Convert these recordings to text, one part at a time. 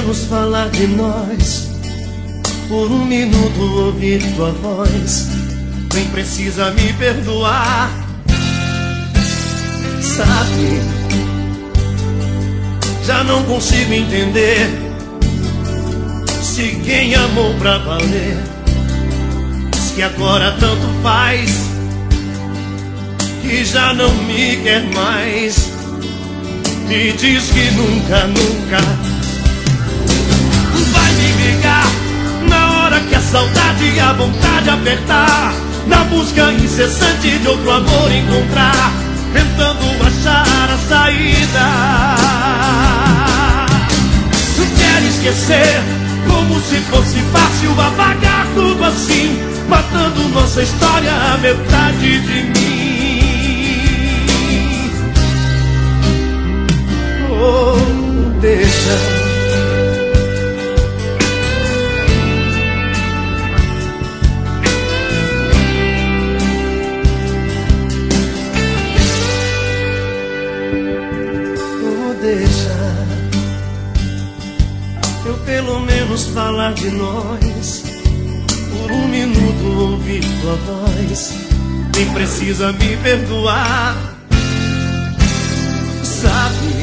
menos falar de nós, por um minuto ouvir tua voz, nem precisa me perdoar. Sabe, já não consigo entender se quem amou pra valer diz que agora tanto faz, que já não me quer mais, e diz que nunca, nunca vai me ligar na hora que a saudade e a vontade apertar, na busca incessante de outro amor encontrar, tentando achar a saída. Quer esquecer como se fosse fácil apagar tudo assim, matando nossa história, a metade de mim. Oh, deixa. Deixa eu pelo menos falar de nós, por um minuto ouvir tua voz, nem precisa me perdoar. Sabe,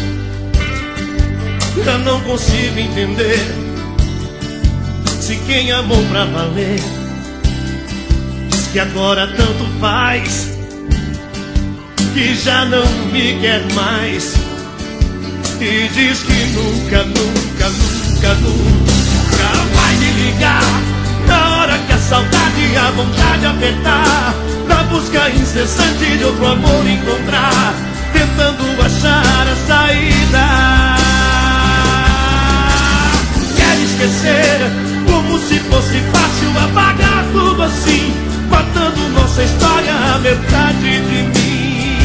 já não consigo entender se quem amou pra valer diz que agora tanto faz, que já não me quer mais, e diz que nunca, nunca, nunca, nunca vai me ligar na hora que a saudade e a vontade apertar, na busca incessante de outro amor encontrar, tentando achar a saída. Quer esquecer como se fosse fácil apagar tudo assim, matando nossa história, a metade de mim.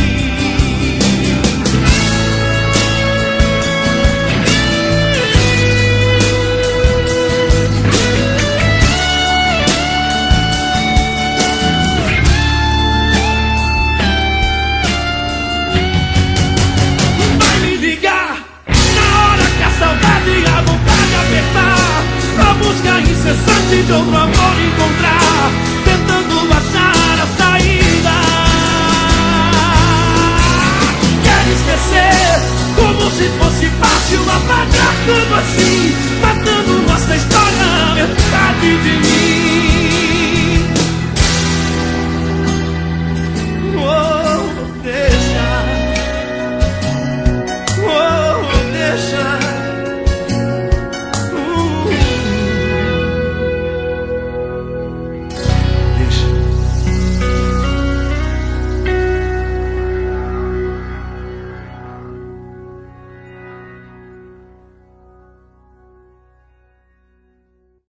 Busca incessante de outro amor encontrar, tentando achar a saída. Quer esquecer como se fosse fácil apagar tudo assim, matando nossa história, metade de mim.